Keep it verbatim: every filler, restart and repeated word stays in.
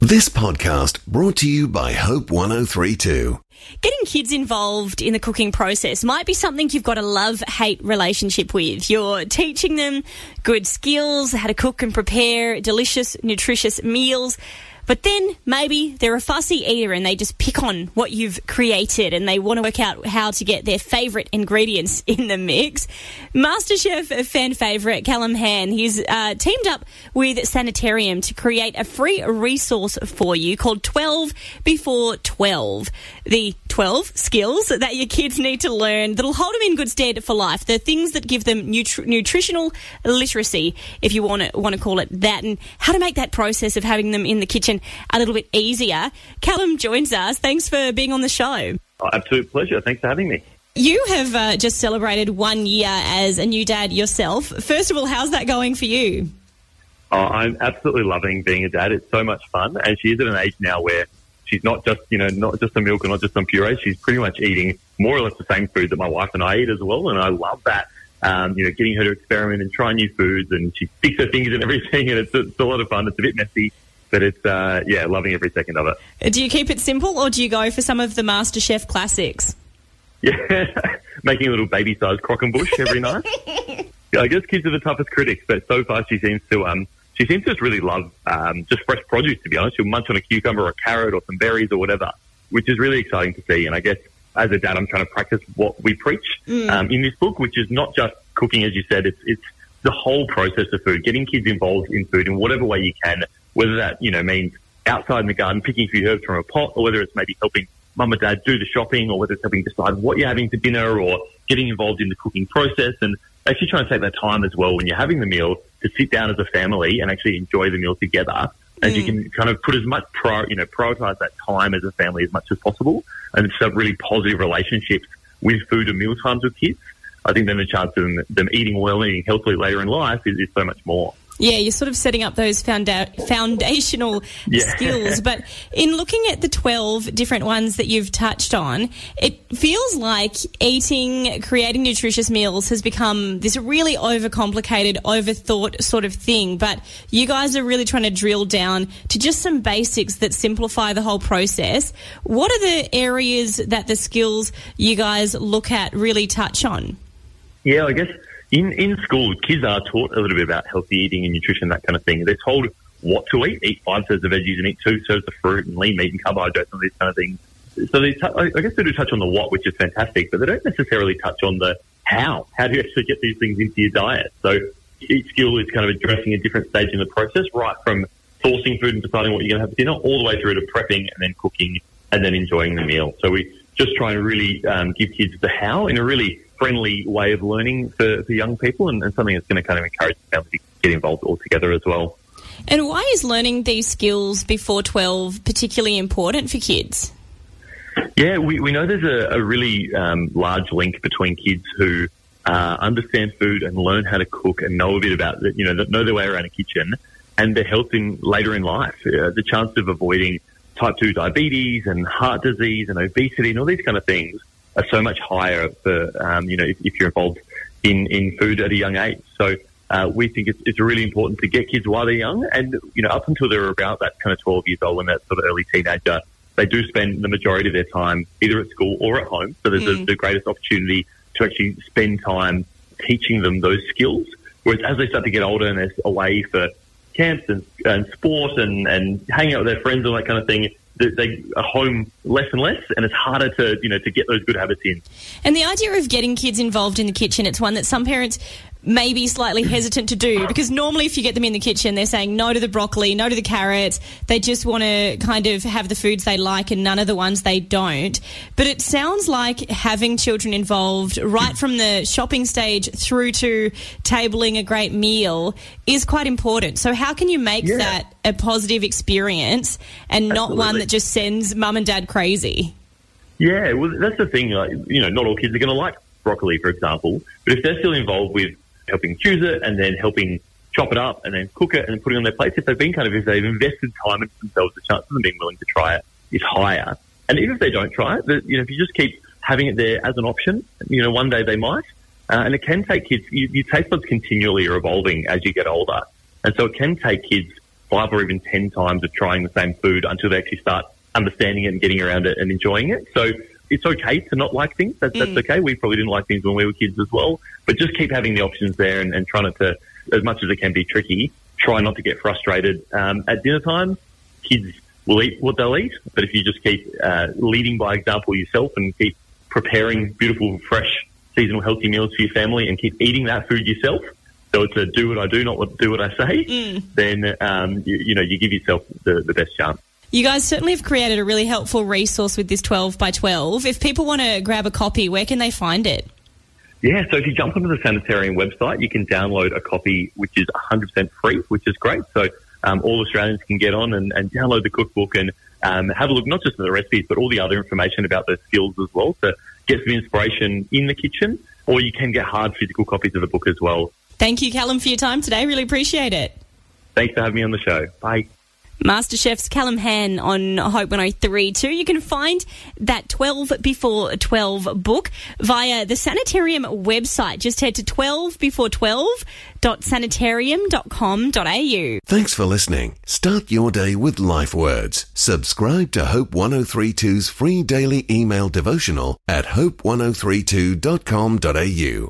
This podcast brought to you by Hope one oh three point two. Getting kids involved in the cooking process might be something you've got a love-hate relationship with. You're teaching them good skills, how to cook and prepare delicious, nutritious meals. But then maybe they're a fussy eater and they just pick on what you've created and they want to work out how to get their favourite ingredients in the mix. MasterChef fan favourite Callum Han, he's uh, teamed up with Sanitarium to create a free resource for you called twelve before twelve. The twelve skills that your kids need to learn that'll hold them in good stead for life. The things that give them nutri- nutritional literacy, if you want to want to call it that, and how to make that process of having them in the kitchen a little bit easier. Callum joins us. Thanks for being on the show. Oh, absolute pleasure. Thanks for having me. You have uh, just celebrated one year as a new dad yourself. First of all, how's that going for you? Oh, I'm absolutely loving being a dad. It's so much fun, and she's at an age now where she's not just, you know, not just on milk and not just on puree. She's pretty much eating more or less the same food that my wife and I eat as well, and I love that. Um, you know, getting her to experiment and try new foods, and she sticks her fingers in everything, and it's, it's a lot of fun. It's a bit messy, but it's, uh, yeah, loving every second of it. Do you keep it simple, or do you go for some of the MasterChef classics? Yeah, making a little baby-sized croquembouche every night. Yeah, I guess kids are the toughest critics, but so far she seems to um she seems to just really love um just fresh produce. To be honest, she'll munch on a cucumber or a carrot or some berries or whatever, which is really exciting to see. And I guess as a dad, I'm trying to practice what we preach mm. um, in this book, which is not just cooking, as you said. It's it's the whole process of food, getting kids involved in food in whatever way you can, whether that you know means outside in the garden picking a few herbs from a pot, or whether it's maybe helping mum and dad do the shopping, or whether it's helping decide what you're having for dinner, or getting involved in the cooking process, and actually trying to take that time as well when you're having the meal to sit down as a family and actually enjoy the meal together. And mm. you can kind of put as much, prior, you know, prioritize that time as a family as much as possible, and set up really positive relationships with food and meal times with kids. I think then the chance of them, them eating well and eating healthily later in life is, is so much more. Yeah, you're sort of setting up those founda- foundational yeah. skills. But in looking at the twelve different ones that you've touched on, it feels like eating, creating nutritious meals has become this really overcomplicated, overthought sort of thing. But you guys are really trying to drill down to just some basics that simplify the whole process. What are the areas that the skills you guys look at really touch on? Yeah, I guess In in school, kids are taught a little bit about healthy eating and nutrition, that kind of thing. They're told what to eat. Eat five serves of veggies and eat two serves of fruit and lean meat and carbohydrates and these kind of things. So they t- I guess they do touch on the what, which is fantastic, but they don't necessarily touch on the how. How do you actually get these things into your diet? So each skill is kind of addressing a different stage in the process, right from sourcing food and deciding what you're going to have for dinner, all the way through to prepping and then cooking and then enjoying the meal. So we just try and really um, give kids the how in a really friendly way of learning for, for young people, and, and something that's going to kind of encourage the family to get involved all together as well. And why is learning these skills before twelve particularly important for kids? Yeah, we, we know there's a, a really um, large link between kids who uh, understand food and learn how to cook and know a bit about, you know, know their way around a kitchen, and their health in later in life. Uh, the chance of avoiding type two diabetes and heart disease and obesity and all these kind of things are so much higher for, um, you know, if, if you're involved in, in food at a young age. So uh, we think it's, it's really important to get kids while they're young, and, you know, up until they're about that kind of twelve years old and that sort of early teenager, they do spend the majority of their time either at school or at home. So there's mm. a, the greatest opportunity to actually spend time teaching them those skills. Whereas as they start to get older and they're away for camps and, and sport and, and hanging out with their friends and that kind of thing, they are home less and less, and it's harder to, you know, to get those good habits in. And the idea of getting kids involved in the kitchen, it's one that some parents may be slightly hesitant to do, because normally if you get them in the kitchen, they're saying no to the broccoli, no to the carrots. They just want to kind of have the foods they like and none of the ones they don't. But it sounds like having children involved right from the shopping stage through to tabling a great meal is quite important. So how can you make yeah. that a positive experience and not Absolutely. one that just sends mum and dad crazy? Yeah, well, that's the thing. Like, you know, not all kids are going to like broccoli, for example, but if they're still involved with helping choose it and then helping chop it up and then cook it and then putting it on their plates, if they've been kind of, if they've invested time into themselves, the chance of them being willing to try it is higher. And even if they don't try it, the, you know, if you just keep having it there as an option, you know, one day they might. Uh, and it can take kids, you, your taste buds continually are evolving as you get older. And so it can take kids five or even ten times of trying the same food until they actually start understanding it and getting around it and enjoying it. So it's okay to not like things. That's, mm. that's okay. We probably didn't like things when we were kids as well. But just keep having the options there and, and trying not to, as much as it can be tricky, try not to get frustrated. Um, at dinner time, kids will eat what they'll eat. But if you just keep uh, leading by example yourself and keep preparing beautiful, fresh, seasonal, healthy meals for your family and keep eating that food yourself, so it's a do what I do, not what, do what I say, mm. then, um, you, you know, you give yourself the, the best chance. You guys certainly have created a really helpful resource with this twelve by twelve. If people want to grab a copy, where can they find it? Yeah, so if you jump onto the Sanitarium website, you can download a copy which is one hundred percent free, which is great. So um, all Australians can get on and, and download the cookbook and um, have a look, not just at the recipes, but all the other information about those skills as well, to get some inspiration in the kitchen, or you can get hard physical copies of the book as well. Thank you, Callum, for your time today. Really appreciate it. Thanks for having me on the show. Bye. MasterChef's Callum Han on Hope one oh three point two. You can find that twelve before twelve book via the Sanitarium website. Just head to twelve before twelve dot sanitarium dot com dot a u. Thanks for listening. Start your day with Life Words. Subscribe to Hope ten thirty-two's free daily email devotional at hope ten thirty-two dot com dot a u.